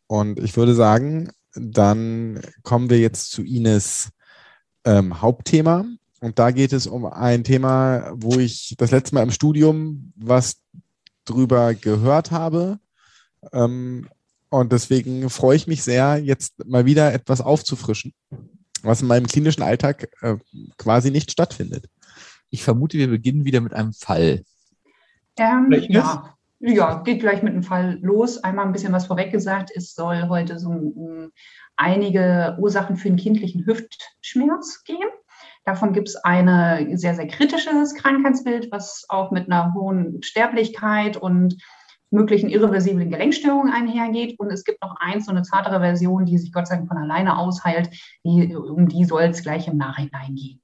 Und ich würde sagen, dann kommen wir jetzt zu Ines Hauptthema. Und da geht es um ein Thema, wo ich das letzte Mal im Studium was drüber gehört habe. Und deswegen freue ich mich sehr, jetzt mal wieder etwas aufzufrischen, was in meinem klinischen Alltag quasi nicht stattfindet. Ich vermute, wir beginnen wieder mit einem Fall. Ja, geht gleich mit dem Fall los. Einmal ein bisschen was vorweg gesagt. Es soll heute so um einige Ursachen für den kindlichen Hüftschmerz gehen. Davon gibt es ein sehr, sehr kritisches Krankheitsbild, was auch mit einer hohen Sterblichkeit und möglichen irreversiblen Gelenkstörungen einhergeht. Und es gibt noch so eine zartere Version, die sich Gott sei Dank von alleine ausheilt. Um die soll es gleich im Nachhinein gehen.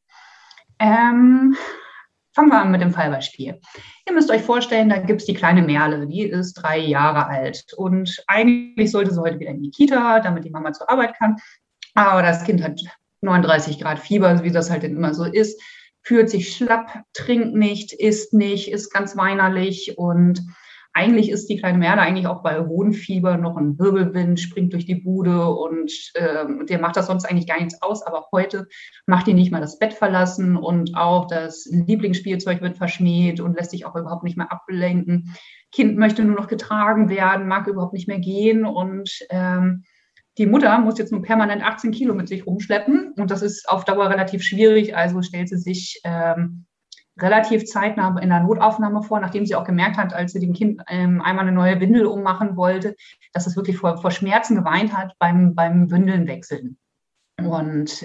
Fangen wir an mit dem Fallbeispiel. Ihr müsst euch vorstellen, da gibt es die kleine Merle, die ist 3 Jahre alt. Und eigentlich sollte sie heute wieder in die Kita, damit die Mama zur Arbeit kann. Aber das Kind hat 39 Grad Fieber, wie das halt immer so ist, fühlt sich schlapp, trinkt nicht, isst nicht, ist ganz weinerlich. Und eigentlich ist die kleine Merle eigentlich auch bei hohem Fieber noch ein Wirbelwind, springt durch die Bude und der macht das sonst eigentlich gar nichts aus. Aber heute macht die nicht mal das Bett verlassen und auch das Lieblingsspielzeug wird verschmäht und lässt sich auch überhaupt nicht mehr ablenken. Kind möchte nur noch getragen werden, mag überhaupt nicht mehr gehen und die Mutter muss jetzt nur permanent 18 Kilo mit sich rumschleppen und das ist auf Dauer relativ schwierig. Also stellt sie sich relativ zeitnah in der Notaufnahme vor, nachdem sie auch gemerkt hat, als sie dem Kind einmal eine neue Windel ummachen wollte, dass es wirklich vor Schmerzen geweint hat beim Windeln wechseln. Und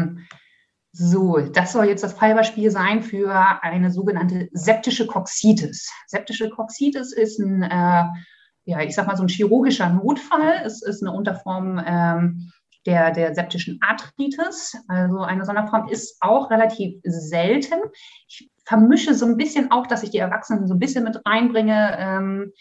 das soll jetzt das Fallbeispiel sein für eine sogenannte septische Coxitis. Septische Coxitis ist ein so ein chirurgischer Notfall. Es ist eine Unterform der septischen Arthritis. Also eine Sonderform ist auch relativ selten. Ich vermische so ein bisschen auch, dass ich die Erwachsenen so ein bisschen mit reinbringe.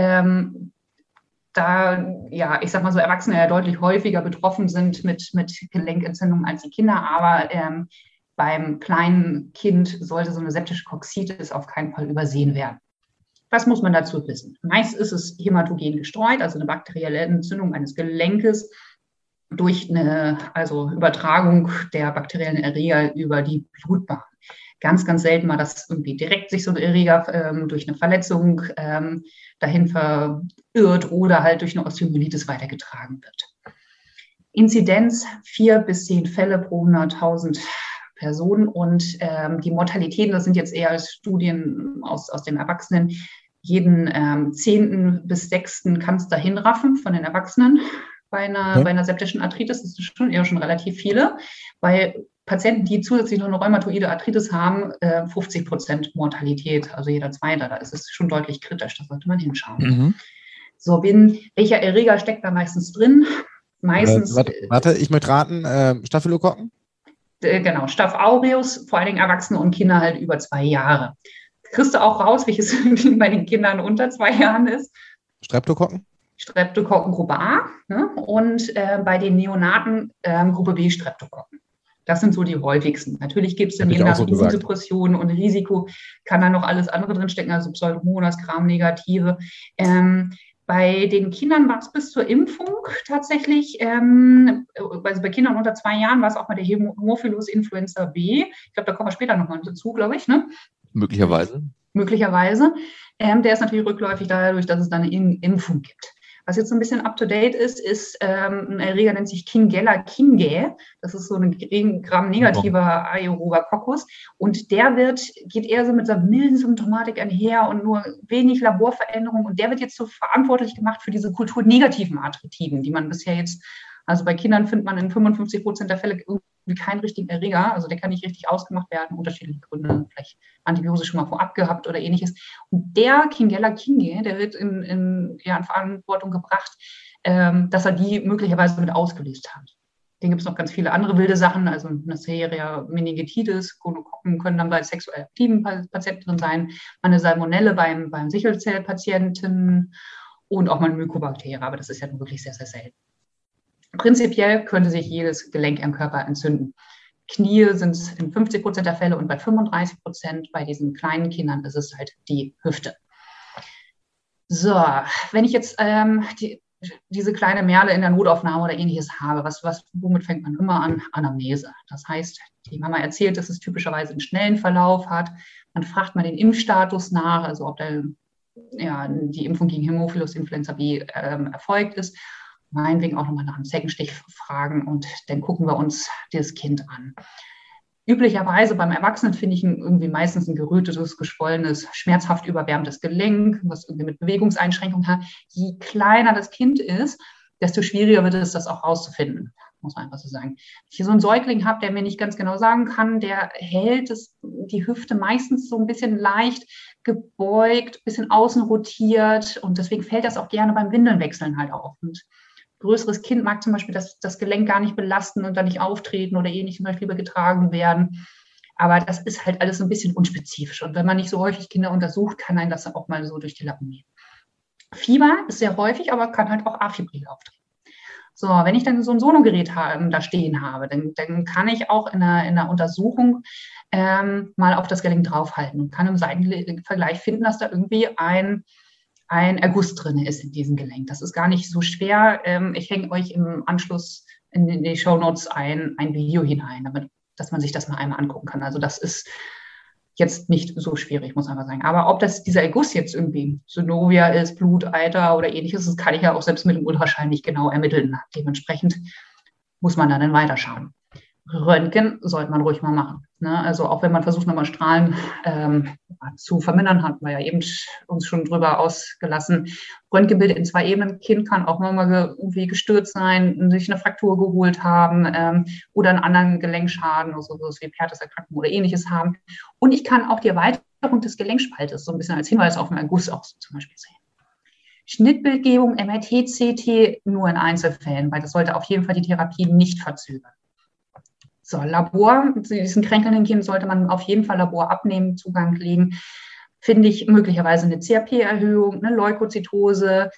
Erwachsene ja deutlich häufiger betroffen sind mit Gelenkentzündungen als die Kinder. Aber beim kleinen Kind sollte so eine septische Coxitis auf keinen Fall übersehen werden. Was muss man dazu wissen? Meist ist es hämatogen gestreut, also eine bakterielle Entzündung eines Gelenkes durch eine Übertragung der bakteriellen Erreger über die Blutbahn. Ganz, ganz selten mal, dass irgendwie direkt sich so ein Erreger durch eine Verletzung dahin verirrt oder halt durch eine Osteomyelitis weitergetragen wird. Inzidenz 4 bis 10 Fälle pro 100.000 Personen und die Mortalitäten, das sind jetzt eher Studien aus dem Erwachsenen, jeden 10. bis 6. kannst du dahin raffen von den Erwachsenen. Bei einer septischen Arthritis ist es schon relativ viele, weil Patienten, die zusätzlich noch eine rheumatoide Arthritis haben, 50% Mortalität, also jeder Zweite, da ist es schon deutlich kritisch, da sollte man hinschauen. Mhm. So, welcher Erreger steckt da meistens drin? Meistens. Warte, ich möchte raten, Staphylokokken? Genau, Staph aureus, vor allen Dingen Erwachsene und Kinder halt über 2 Jahre. Kriegst du auch raus, welches bei den Kindern unter 2 Jahren ist? Streptokokken? Streptokokken Gruppe A, ne? Und bei den Neonaten Gruppe B Streptokokken. Das sind so die häufigsten. Natürlich gibt es dann je nach Immunsuppression und Risiko, kann da noch alles andere drinstecken, also Pseudomonas, Gram-Negative. Bei den Kindern war es bis zur Impfung tatsächlich, also bei Kindern unter 2 Jahren war es auch mal der Hämophilus Influenza B. Ich glaube, da kommen wir später nochmal dazu, glaube ich, ne? Möglicherweise. Der ist natürlich rückläufig dadurch, dass es da eine Impfung gibt. Was jetzt so ein bisschen up-to-date ist ein Erreger, nennt sich Kingella kingae. Das ist so ein Gram-negativer aerober Coccus. Und der geht eher so mit so einer milden Symptomatik einher und nur wenig Laborveränderung. Und der wird jetzt so verantwortlich gemacht für diese kulturnegativen Arthritiden, die man bisher jetzt, also bei Kindern findet man in 55% der Fälle irgendwie keinen richtigen Erreger. Also der kann nicht richtig ausgemacht werden, unterschiedliche Gründe, vielleicht Antibiose schon mal vorab gehabt oder ähnliches. Und der Kingella kingae, der wird in Verantwortung gebracht, dass er die möglicherweise mit ausgelöst hat. Dann gibt es noch ganz viele andere wilde Sachen, also Neisseria meningitidis, Gonokokken können dann bei sexuell aktiven Patienten drin sein, eine Salmonelle beim Sichelzellpatienten und auch mal eine Mykobakterie, aber das ist ja wirklich sehr, sehr selten. Prinzipiell könnte sich jedes Gelenk am Körper entzünden. Knie sind es in 50% der Fälle und bei 35% bei diesen kleinen Kindern ist es halt die Hüfte. So, wenn ich jetzt diese kleine Merle in der Notaufnahme oder ähnliches habe, womit fängt man immer an? Anamnese. Das heißt, die Mama erzählt, dass es typischerweise einen schnellen Verlauf hat. Man fragt mal den Impfstatus nach, also ob die Impfung gegen Hämophilus Influenza B erfolgt ist. Meinetwegen auch nochmal nach einem Zeckenstich fragen und dann gucken wir uns das Kind an. Üblicherweise beim Erwachsenen finde ich irgendwie meistens ein gerötetes, geschwollenes, schmerzhaft überwärmtes Gelenk, was irgendwie mit Bewegungseinschränkungen hat. Je kleiner das Kind ist, desto schwieriger wird es, das auch rauszufinden, muss man einfach so sagen. Wenn ich hier so einen Säugling habe, der mir nicht ganz genau sagen kann, der hält die Hüfte meistens so ein bisschen leicht gebeugt, ein bisschen außen rotiert und deswegen fällt das auch gerne beim Windelnwechseln halt auf. Und größeres Kind mag zum Beispiel das Gelenk gar nicht belasten und dann nicht auftreten oder nicht zum Beispiel getragen werden. Aber das ist halt alles so ein bisschen unspezifisch. Und wenn man nicht so häufig Kinder untersucht, kann einem das auch mal so durch die Lappen gehen. Fieber ist sehr häufig, aber kann halt auch afebril auftreten. So, wenn ich dann so ein Sonogerät da stehen habe, dann kann ich auch in einer Untersuchung mal auf das Gelenk draufhalten und kann im Seitenvergleich finden, dass da irgendwie ein Erguss drin ist in diesem Gelenk. Das ist gar nicht so schwer. Ich hänge euch im Anschluss in die Shownotes ein Video hinein, dass man sich das mal einmal angucken kann. Also das ist jetzt nicht so schwierig, muss man mal sagen. Aber ob dieser Erguss jetzt irgendwie Synovia ist, Bluteiter oder ähnliches, das kann ich ja auch selbst mit dem Ultraschall nicht genau ermitteln. Dementsprechend muss man dann weiterschauen. Röntgen sollte man ruhig mal machen. Ne? Also auch wenn man versucht, nochmal Strahlen zu vermindern, hatten wir ja eben uns schon drüber ausgelassen. Röntgenbild in 2 Ebenen. Kind kann auch nochmal irgendwie gestürzt sein, sich eine Fraktur geholt haben oder einen anderen Gelenkschaden, also wie Pertusserkrankung oder ähnliches haben. Und ich kann auch die Erweiterung des Gelenkspaltes so ein bisschen als Hinweis auf einen Erguss auch so zum Beispiel sehen. Schnittbildgebung, MRT, CT nur in Einzelfällen, weil das sollte auf jeden Fall die Therapie nicht verzögern. So, Labor, zu diesen kränkelnden Kind sollte man auf jeden Fall Labor abnehmen, Zugang legen. Finde ich möglicherweise eine CRP-Erhöhung, eine Leukozytose,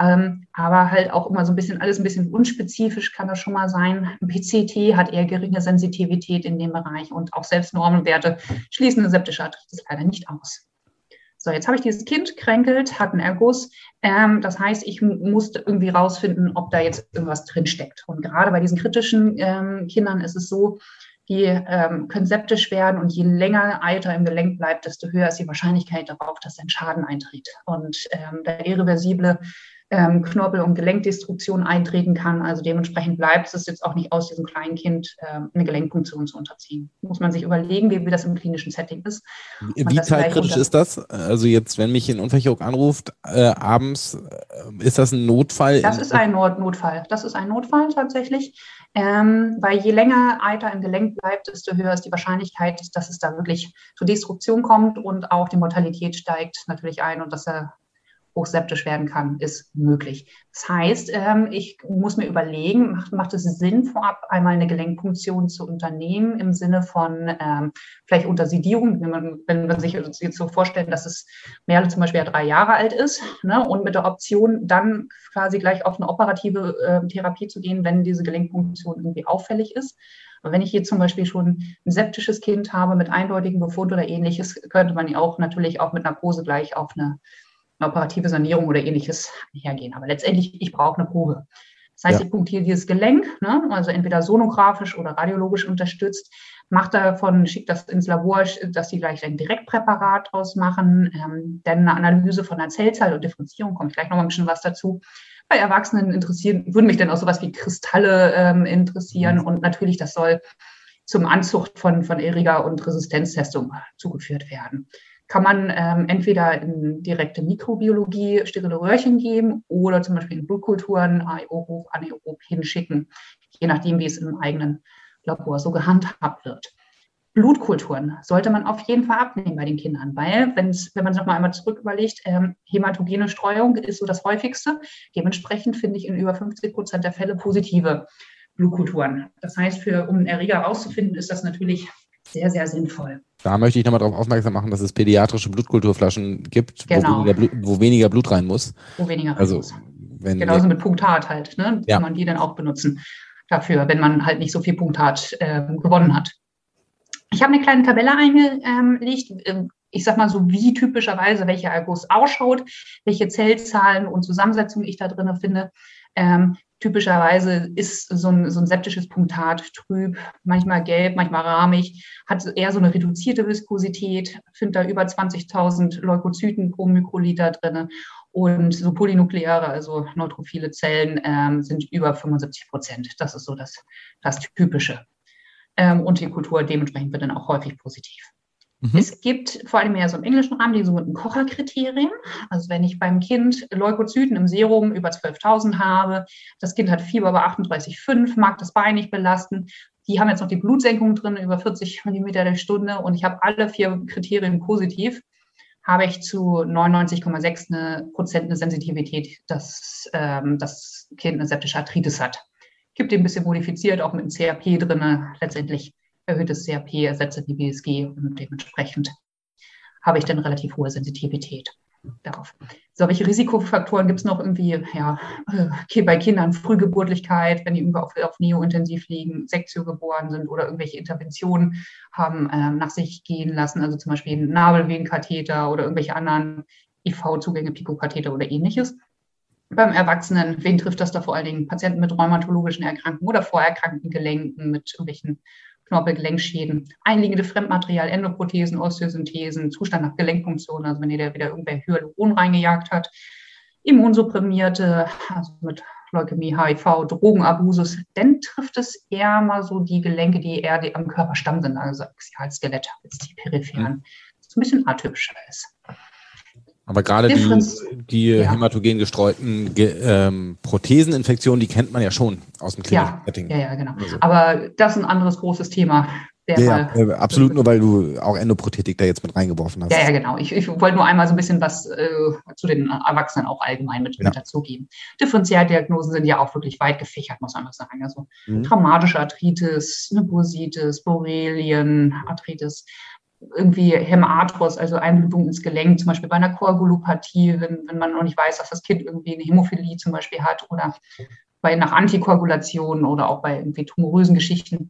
aber halt auch immer so alles ein bisschen unspezifisch kann das schon mal sein. Ein PCT hat eher geringe Sensitivität in dem Bereich und auch selbst Normenwerte schließen eine septische Arthritis leider nicht aus. So, jetzt habe ich dieses Kind kränkelt, hat einen Erguss. Das heißt, ich musste irgendwie rausfinden, ob da jetzt irgendwas drinsteckt. Und gerade bei diesen kritischen Kindern ist es so, die können septisch werden und je länger Eiter im Gelenk bleibt, desto höher ist die Wahrscheinlichkeit darauf, dass ein Schaden eintritt. Und der irreversible Knorpel- und Gelenkdestruktion eintreten kann. Also dementsprechend bleibt es jetzt auch nicht aus, diesem kleinen Kind eine Gelenkpunktion zu unterziehen. Muss man sich überlegen, wie das im klinischen Setting ist. Wie zeitkritisch ist das? Also jetzt, wenn mich ein Unfallchirurg anruft, abends, ist das ein Notfall? Das ist ein Notfall. Das ist ein Notfall tatsächlich. Weil je länger Eiter im Gelenk bleibt, desto höher ist die Wahrscheinlichkeit, dass es da wirklich zur Destruktion kommt und auch die Mortalität steigt natürlich ein und dass er hochseptisch werden kann, ist möglich. Das heißt, ich muss mir überlegen, macht es Sinn, vorab einmal eine Gelenkpunktion zu unternehmen im Sinne von vielleicht unter Sedierung, wenn man sich jetzt so vorstellt, dass es Merle zum Beispiel 3 Jahre alt ist, ne, und mit der Option dann quasi gleich auf eine operative Therapie zu gehen, wenn diese Gelenkpunktion irgendwie auffällig ist. Aber wenn ich hier zum Beispiel schon ein septisches Kind habe mit eindeutigem Befund oder ähnliches, könnte man ja auch natürlich auch mit Narkose gleich auf eine operative Sanierung oder ähnliches hergehen. Aber letztendlich, ich brauche eine Probe. Das heißt, ich punktiere dieses Gelenk, ne, also entweder sonografisch oder radiologisch unterstützt, schickt das ins Labor, dass die gleich ein Direktpräparat draus machen, dann eine Analyse von der Zellzahl und Differenzierung, komme ich gleich noch mal ein bisschen was dazu. Bei Erwachsenen würden mich dann auch sowas wie Kristalle interessieren und natürlich, das soll zum Anzucht von Erreger- und Resistenztestung zugeführt werden. Kann man entweder in direkte Mikrobiologie sterile Röhrchen geben oder zum Beispiel in Blutkulturen aerob, anaerob hinschicken, je nachdem, wie es im eigenen Labor so gehandhabt wird. Blutkulturen sollte man auf jeden Fall abnehmen bei den Kindern, weil, wenn man sich noch mal einmal zurück überlegt, hämatogene Streuung ist so das häufigste. Dementsprechend finde ich in über 50% der Fälle positive Blutkulturen. Das heißt, um einen Erreger herauszufinden, ist das natürlich sehr, sehr sinnvoll. Da möchte ich nochmal darauf aufmerksam machen, dass es pädiatrische Blutkulturflaschen gibt, genau, wo weniger Blut rein muss. Wo weniger rein muss. Genauso mit Punktat halt, ne? Ja. Kann man die dann auch benutzen dafür, wenn man halt nicht so viel Punktat gewonnen hat. Ich habe eine kleine Tabelle eingelegt. ich sag mal so, wie typischerweise welcher Erguss ausschaut, welche Zellzahlen und Zusammensetzungen ich da drin finde. Typischerweise ist so ein septisches Punktat trüb, manchmal gelb, manchmal rahmig, hat eher so eine reduzierte Viskosität, findet da über 20.000 Leukozyten pro Mikroliter drin. Und so polynukleare, also neutrophile Zellen, sind über 75%. Das ist so das Typische. Und die Kultur dementsprechend wird dann auch häufig positiv. Es gibt vor allem mehr so im englischen Rahmen die sogenannten Kocher-Kriterien. Also wenn ich beim Kind Leukozyten im Serum über 12.000 habe, das Kind hat Fieber über 38,5, mag das Bein nicht belasten. Die haben jetzt noch die Blutsenkung drin, über 40 Millimeter der Stunde. Und ich habe alle 4 Kriterien positiv, habe ich zu 99,6% eine Sensitivität, dass das Kind eine septische Arthritis hat. Gibt die ein bisschen modifiziert, auch mit einem CRP drin, letztendlich erhöhtes CRP ersetzt die BSG und dementsprechend habe ich dann relativ hohe Sensitivität darauf. So, welche Risikofaktoren gibt es noch irgendwie? Ja, bei Kindern Frühgeburtlichkeit, wenn die auf Neointensiv liegen, Sektio geboren sind oder irgendwelche Interventionen haben nach sich gehen lassen, also zum Beispiel einen Nabelvenenkatheter oder irgendwelche anderen IV-Zugänge, Picokatheter oder ähnliches. Beim Erwachsenen, wen trifft das da vor allen Dingen? Patienten mit rheumatologischen Erkrankungen oder vorerkrankten Gelenken mit irgendwelchen Knorpelgelenkschäden, einliegende Fremdmaterial, Endoprothesen, Osteosynthesen, Zustand nach Gelenkfunktion, also wenn ihr wieder irgendwer Hyaluron reingejagt hat, Immunsupprimierte, also mit Leukämie, HIV, Drogenabusus, dann trifft es eher mal so die Gelenke, die eher am Körperstamm sind, also Axialskelett, als die peripheren, was ein bisschen atypischer ist. Aber gerade die hämatogen gestreuten Protheseninfektionen, die kennt man ja schon aus dem klinischen Setting. Ja, genau. Also. Aber das ist ein anderes großes Thema. Absolut, nur weil du auch Endoprothetik da jetzt mit reingeworfen hast. Ja, genau. Ich wollte nur einmal so ein bisschen was zu den Erwachsenen auch allgemein mit dazugeben. Differentialdiagnosen sind ja auch wirklich weit gefächert, muss man sagen. Also traumatische Arthritis, eine Bursitis, Borrelien, Arthritis, irgendwie Hämatos, also Einblutung ins Gelenk, zum Beispiel bei einer Koagulopathie, wenn man noch nicht weiß, dass das Kind irgendwie eine Hämophilie zum Beispiel hat oder nach Antikoagulation oder auch bei irgendwie tumorösen Geschichten.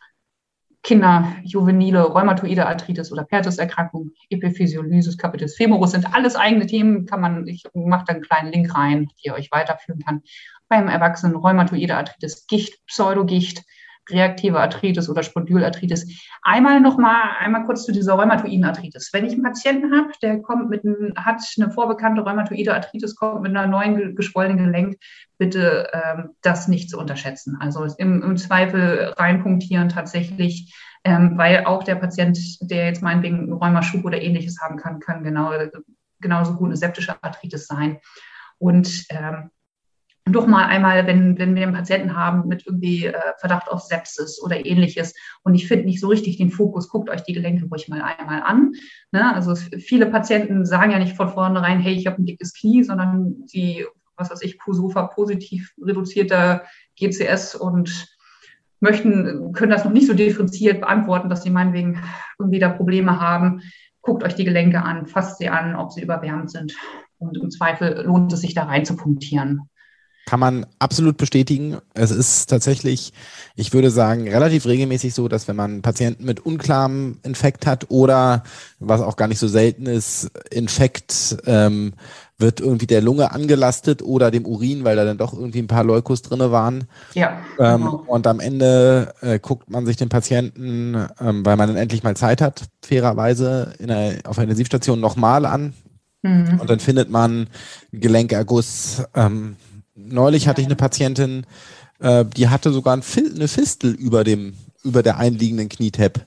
Kinder, juvenile, rheumatoide Arthritis oder Pertusserkrankung, Epiphysiolysis, Capitis femoris sind alles eigene Themen. Ich mache da einen kleinen Link rein, die ihr euch weiterführen kann. Beim Erwachsenen rheumatoide Arthritis, Gicht, Pseudogicht, reaktive Arthritis oder Spondylarthritis. Einmal kurz zu dieser rheumatoiden Arthritis. Wenn ich einen Patienten habe, der hat eine vorbekannte rheumatoide Arthritis, kommt mit einer neuen geschwollenen Gelenk, bitte das nicht zu unterschätzen. Also im Zweifel reinpunktieren tatsächlich, weil auch der Patient, der jetzt meinetwegen einen Rheumaschub oder Ähnliches haben kann genauso gut eine septische Arthritis sein. Und doch mal einmal, wenn wir einen Patienten haben mit irgendwie Verdacht auf Sepsis oder Ähnliches und ich finde nicht so richtig den Fokus, guckt euch die Gelenke ruhig mal einmal an. Ne? Also viele Patienten sagen ja nicht von vornherein, hey, ich habe ein dickes Knie, sondern die, PUSOFA positiv reduzierter GCS und können das noch nicht so differenziert beantworten, dass sie meinetwegen irgendwie da Probleme haben. Guckt euch die Gelenke an, fasst sie an, ob sie überwärmt sind und im Zweifel lohnt es sich da rein zu punktieren. Kann man absolut bestätigen. Es ist tatsächlich, ich würde sagen, relativ regelmäßig so, dass wenn man einen Patienten mit unklarem Infekt hat oder, was auch gar nicht so selten ist, Infekt wird irgendwie der Lunge angelastet oder dem Urin, weil da dann doch irgendwie ein paar Leukos drin waren. Ja. Und am Ende guckt man sich den Patienten, weil man dann endlich mal Zeit hat, fairerweise auf einer Intensivstation nochmal an. Mhm. Und dann findet man Gelenkerguss. Neulich hatte ich eine Patientin, die hatte sogar eine Fistel über der einliegenden Knietab.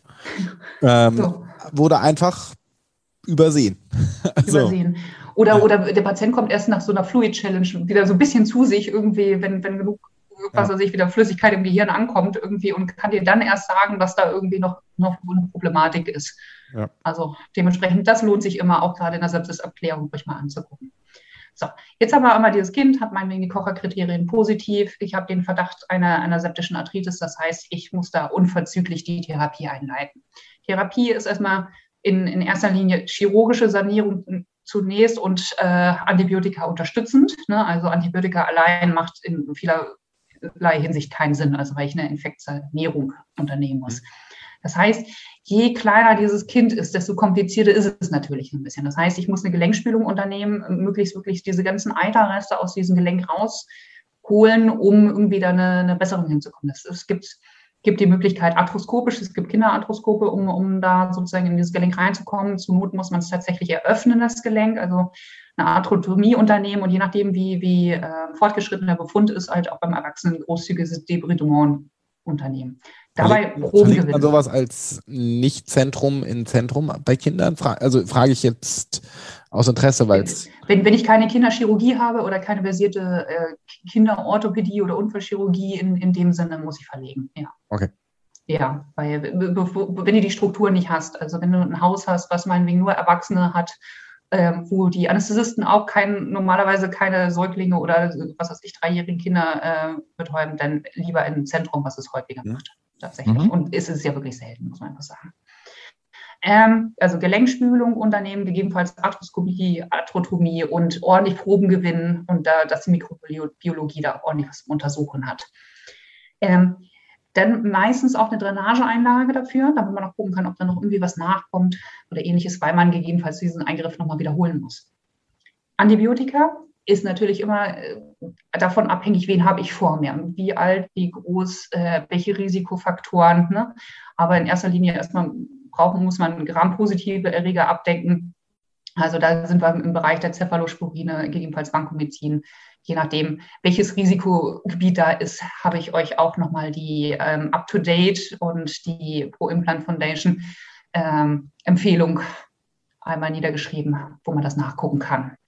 Wurde einfach übersehen. Übersehen. Oder der Patient kommt erst nach so einer Fluid-Challenge wieder so ein bisschen zu sich irgendwie, wenn genug wieder Flüssigkeit im Gehirn ankommt irgendwie und kann dir dann erst sagen, dass da irgendwie noch eine Problematik ist. Ja. Also dementsprechend, das lohnt sich immer auch gerade in der Sepsisabklärung ruhig mal anzugucken. So, jetzt haben wir einmal dieses Kind, hat meinetwegen die Kocher-Kriterien positiv. Ich habe den Verdacht einer septischen Arthritis. Das heißt, ich muss da unverzüglich die Therapie einleiten. Therapie ist erstmal in erster Linie chirurgische Sanierung zunächst und Antibiotika unterstützend. Ne? Also Antibiotika allein macht in vielerlei Hinsicht keinen Sinn, also weil ich eine Infektsanierung unternehmen muss. Das heißt, je kleiner dieses Kind ist, desto komplizierter ist es natürlich ein bisschen. Das heißt, ich muss eine Gelenkspülung unternehmen, möglichst wirklich diese ganzen Eiterreste aus diesem Gelenk rausholen, um irgendwie da eine Besserung hinzukommen. Es gibt die Möglichkeit arthroskopisch, es gibt Kinderarthroskope, um da sozusagen in dieses Gelenk reinzukommen. Zur Not muss man es tatsächlich eröffnen, das Gelenk, also eine Arthrotomie unternehmen und je nachdem, wie fortgeschritten der Befund ist, halt auch beim Erwachsenen großzügiges Debridement unternehmen. Dabei Proben verlegt man gewinnen. sowas als Nicht-Zentrum in Zentrum bei Kindern? Also frage ich jetzt aus Interesse, weil es... Wenn ich keine Kinderchirurgie habe oder keine versierte Kinderorthopädie oder Unfallchirurgie, in dem Sinne muss ich verlegen, ja. Okay. Ja, weil wenn du die Struktur nicht hast, also wenn du ein Haus hast, was meinetwegen nur Erwachsene hat, wo die Anästhesisten auch normalerweise keine Säuglinge oder was weiß ich, 3-jährigen Kinder betreuen, dann lieber im Zentrum, was es häufiger macht, tatsächlich. Mhm. Und es ist ja wirklich selten, muss man einfach sagen. Also Gelenkspülung unternehmen, gegebenenfalls Arthroskopie, Arthrotomie und ordentlich Proben gewinnen und dass die Mikrobiologie da ordentlich was untersuchen hat. Dann meistens auch eine Drainageeinlage dafür, damit man auch gucken kann, ob da noch irgendwie was nachkommt oder ähnliches, weil man gegebenenfalls diesen Eingriff nochmal wiederholen muss. Antibiotika ist natürlich immer davon abhängig, wen habe ich vor mir, wie alt, wie groß, welche Risikofaktoren. Ne? Aber in erster Linie erstmal muss man grampositive Erreger abdecken. Also da sind wir im Bereich der Cephalosporine, gegebenenfalls Vancomycin. Je nachdem, welches Risikogebiet da ist, habe ich euch auch nochmal die Up-to-Date und die Pro-Implant Foundation Empfehlung einmal niedergeschrieben, wo man das nachgucken kann.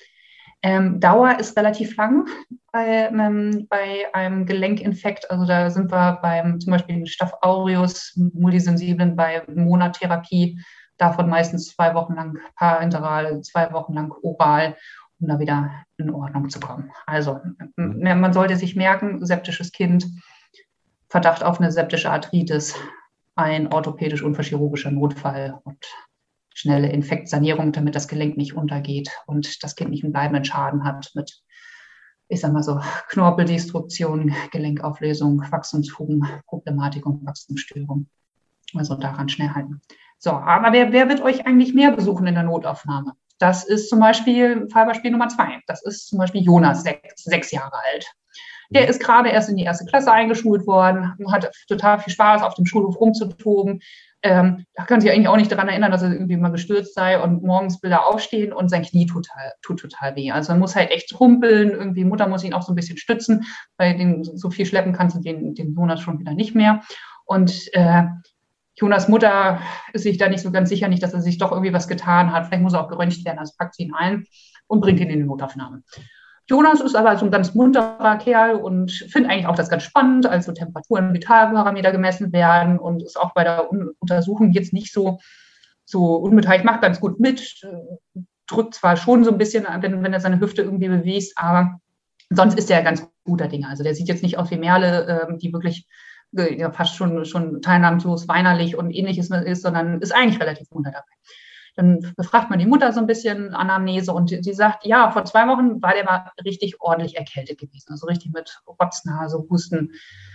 Dauer ist relativ lang bei einem Gelenkinfekt. Also da sind wir beim zum Beispiel Staph aureus multisensiblen bei Monattherapie, davon meistens 2 Wochen lang Paarintervall, 2 Wochen lang oral, um da wieder in Ordnung zu kommen. Also man sollte sich merken, septisches Kind, Verdacht auf eine septische Arthritis, ein orthopädisch-unfallchirurgischer Notfall und schnelle Infektsanierung, damit das Gelenk nicht untergeht und das Kind nicht einen bleibenden Schaden hat mit, ich sag mal so, Knorpeldestruktion, Gelenkauflösung, Wachstumsfugenproblematik und Wachstumsstörung. Also daran schnell halten. So, aber wer wird euch eigentlich mehr besuchen in der Notaufnahme? Das ist zum Beispiel Fallbeispiel Nummer 2. Das ist zum Beispiel Jonas, 6 Jahre alt. Der ist gerade erst in die 1. Klasse eingeschult worden, hat total viel Spaß, auf dem Schulhof rumzutoben. Da kann sich eigentlich auch nicht daran erinnern, dass er irgendwie mal gestürzt sei und morgens will er aufstehen und sein Knie tut total weh. Also er muss halt echt humpeln, irgendwie Mutter muss ihn auch so ein bisschen stützen, weil den so viel schleppen kannst du den Jonas schon wieder nicht mehr. Und Jonas Mutter ist sich da nicht so ganz sicher, nicht, dass er sich doch irgendwie was getan hat. Vielleicht muss er auch geröntgt werden, also packt sie ihn ein und bringt ihn in die Notaufnahme. Jonas ist aber so ein ganz munterer Kerl und findet eigentlich auch das ganz spannend, also Temperaturen, Vitalparameter gemessen werden und ist auch bei der Untersuchung jetzt nicht so unbeteiligt, macht ganz gut mit, drückt zwar schon so ein bisschen, wenn er seine Hüfte irgendwie bewegt, aber sonst ist er ganz guter Dinge. Also der sieht jetzt nicht aus wie Merle, die wirklich ja, fast schon teilnahmslos, weinerlich und ähnliches ist, sondern ist eigentlich relativ munter dabei. Dann befragt man die Mutter so ein bisschen, Anamnese, und sie sagt, ja, vor 2 Wochen war der mal richtig ordentlich erkältet gewesen. Also richtig mit Rotznase, Husten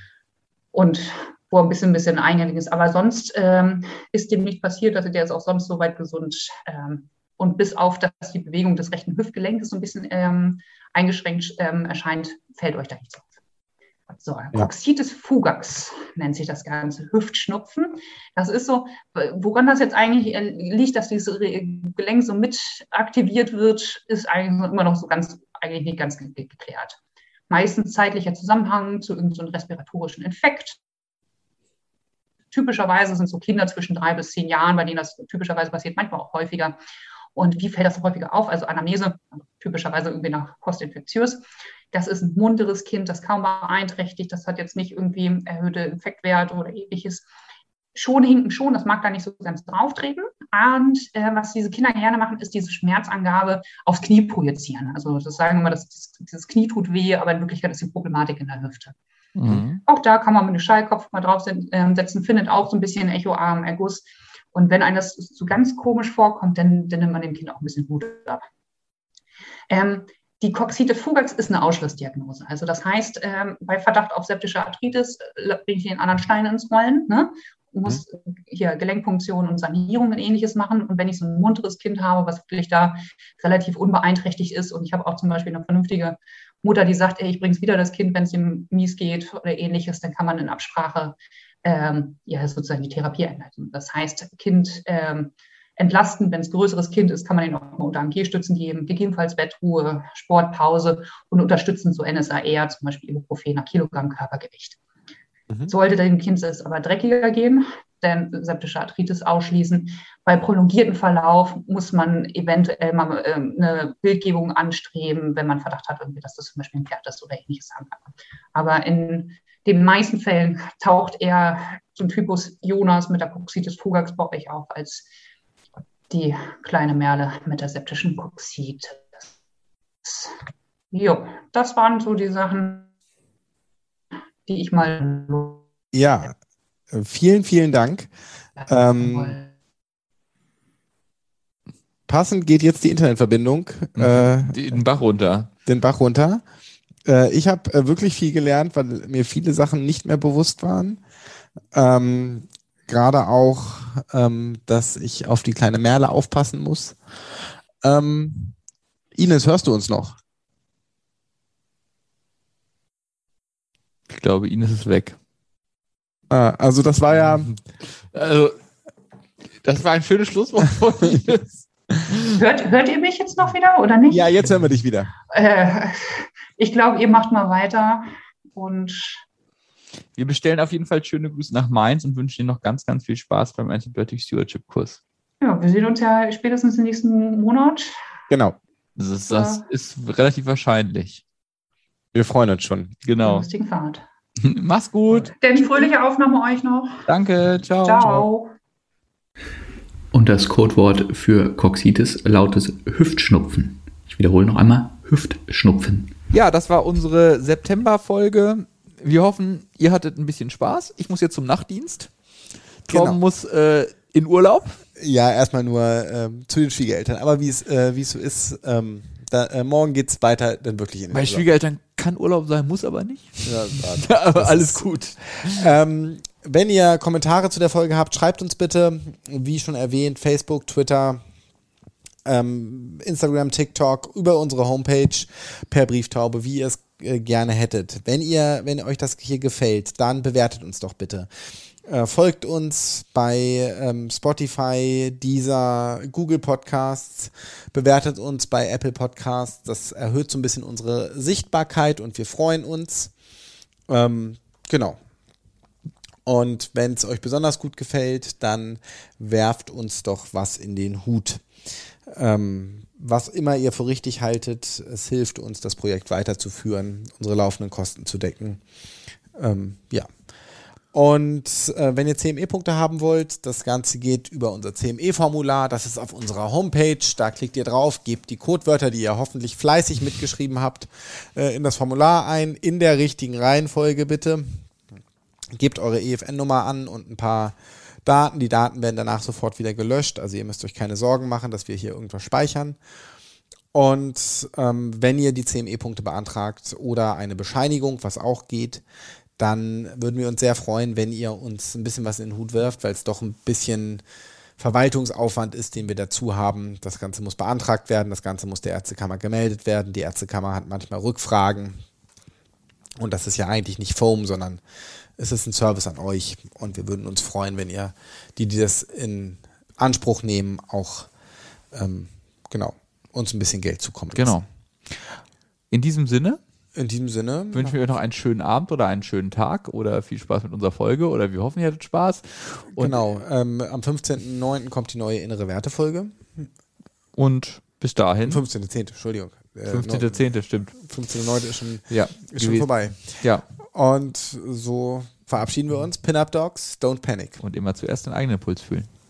und wo ein bisschen eingängig ist. Aber sonst ist dem nicht passiert. Also der ist auch sonst soweit gesund. Und bis auf, dass die Bewegung des rechten Hüftgelenkes so ein bisschen eingeschränkt erscheint, fällt euch da nichts auf. So, Coxitis fugax nennt sich das Ganze, Hüftschnupfen. Das ist so, woran das jetzt eigentlich liegt, dass dieses Gelenk so mit aktiviert wird, ist eigentlich immer noch eigentlich nicht ganz geklärt. Meistens zeitlicher Zusammenhang zu irgendeinem respiratorischen Infekt. Typischerweise sind so Kinder zwischen 3 bis 10 Jahren, bei denen das typischerweise passiert, manchmal auch häufiger. Und wie fällt das häufiger auf? Also Anamnese, typischerweise irgendwie nach postinfektiös. Das ist ein munteres Kind, das kaum beeinträchtigt. Das hat jetzt nicht irgendwie erhöhte Infektwerte oder ähnliches. Schon hinken schon, das mag da nicht so ganz drauf treten. Und was diese Kinder gerne machen, ist diese Schmerzangabe aufs Knie projizieren. Also das sagen immer, dieses Knie tut weh, aber in Wirklichkeit ist die Problematik in der Hüfte. Mhm. Auch da kann man mit einem Schallkopf mal draufsetzen, findet auch so ein bisschen echoarmen Erguss. Und wenn einem das so ganz komisch vorkommt, dann nimmt man dem Kind auch ein bisschen Blut ab. Die Coxitis fugax ist eine Ausschlussdiagnose. Also das heißt, bei Verdacht auf septische Arthritis bringe ich den anderen Stein ins Rollen, ne? muss hier Gelenkfunktion und Sanierung und Ähnliches machen. Und wenn ich so ein munteres Kind habe, was wirklich da relativ unbeeinträchtigt ist, und ich habe auch zum Beispiel eine vernünftige Mutter, die sagt, ey, ich bringe wieder das Kind, wenn es ihm mies geht oder Ähnliches, dann kann man in Absprache sozusagen die Therapie einleiten. Das heißt, Kind entlasten, wenn es ein größeres Kind ist, kann man ihnen auch mal unter Gehstützen geben, gegebenenfalls Bettruhe, Sportpause und unterstützen so NSAR, zum Beispiel Ibuprofen nach Kilogramm Körpergewicht. Sollte dem Kind es aber dreckiger gehen, denn septische Arthritis ausschließen. Bei prolongierten Verlauf muss man eventuell mal eine Bildgebung anstreben, wenn man Verdacht hat, dass das zum Beispiel ein Pferd ist oder Ähnliches haben kann. Aber in den meisten Fällen taucht eher so ein Typus Jonas mit der Coxitis fugax bei euch auf als die kleine Merle mit der septischen Coxitis. Jo, das waren so die Sachen, die ich mal. Ja, vielen, vielen Dank. Passend geht jetzt die Internetverbindung Den Bach runter. Den Bach runter. Ich habe wirklich viel gelernt, weil mir viele Sachen nicht mehr bewusst waren. Gerade auch, dass ich auf die kleine Merle aufpassen muss. Ines, hörst du uns noch? Ich glaube, Ines ist weg. Also das war ja... Also, das war ein schönes Schlusswort von Ines. Hört ihr mich jetzt noch wieder oder nicht? Ja, jetzt hören wir dich wieder. Ich glaube, ihr macht mal weiter und wir bestellen auf jeden Fall schöne Grüße nach Mainz und wünschen dir noch ganz, ganz viel Spaß beim Antibiotic Stewardship Kurs. Ja, wir sehen uns ja spätestens im nächsten Monat. Genau. Das ist relativ wahrscheinlich. Wir freuen uns schon. Genau. Lustigen Fahrt. Mach's gut. Denn fröhliche Aufnahme euch noch. Danke. Ciao. Ciao. Und das Codewort für Coxitis lautet Hüftschnupfen. Ich wiederhole noch einmal, Hüftschnupfen. Ja, das war unsere September-Folge. Wir hoffen, ihr hattet ein bisschen Spaß. Ich muss jetzt zum Nachtdienst. Tom muss in Urlaub. Ja, erstmal nur zu den Schwiegereltern. Aber wie es so ist, morgen geht es weiter dann wirklich in den Bei Urlaub. Schwiegereltern kann Urlaub sein, muss aber nicht. Ja, aber alles gut. Wenn ihr Kommentare zu der Folge habt, schreibt uns bitte, wie schon erwähnt, Facebook, Twitter, Instagram, TikTok, über unsere Homepage, per Brieftaube, wie ihr es gerne hättet. Wenn euch das hier gefällt, dann bewertet uns doch bitte. Folgt uns bei Spotify, Deezer, Google Podcasts, bewertet uns bei Apple Podcasts. Das erhöht so ein bisschen unsere Sichtbarkeit und wir freuen uns. Genau. Und wenn es euch besonders gut gefällt, dann werft uns doch was in den Hut. Was immer ihr für richtig haltet, es hilft uns, das Projekt weiterzuführen, unsere laufenden Kosten zu decken. Ja. Und wenn ihr CME-Punkte haben wollt, das Ganze geht über unser CME-Formular. Das ist auf unserer Homepage. Da klickt ihr drauf, gebt die Codewörter, die ihr hoffentlich fleißig mitgeschrieben habt, in das Formular ein, in der richtigen Reihenfolge bitte. Gebt eure EFN-Nummer an und ein paar Daten. Die Daten werden danach sofort wieder gelöscht. Also ihr müsst euch keine Sorgen machen, dass wir hier irgendwas speichern. Und wenn ihr die CME-Punkte beantragt oder eine Bescheinigung, was auch geht, dann würden wir uns sehr freuen, wenn ihr uns ein bisschen was in den Hut wirft, weil es doch ein bisschen Verwaltungsaufwand ist, den wir dazu haben. Das Ganze muss beantragt werden, das Ganze muss der Ärztekammer gemeldet werden. Die Ärztekammer hat manchmal Rückfragen. Und das ist ja eigentlich nicht Foam, sondern es ist ein Service an euch. Und wir würden uns freuen, wenn ihr, die das in Anspruch nehmen, auch uns ein bisschen Geld zukommen lassen. Genau. In diesem Sinne wünschen wir euch noch einen schönen Abend oder einen schönen Tag oder viel Spaß mit unserer Folge oder wir hoffen, ihr hattet Spaß. Und genau, am 15.09. kommt die neue Innere Werte-Folge. Und bis dahin. 15.10., Entschuldigung. 15.10., stimmt. 15.09. ist schon vorbei. Ja. Und so verabschieden wir uns. Pin-Up Dogs, don't panic. Und immer zuerst den eigenen Puls fühlen.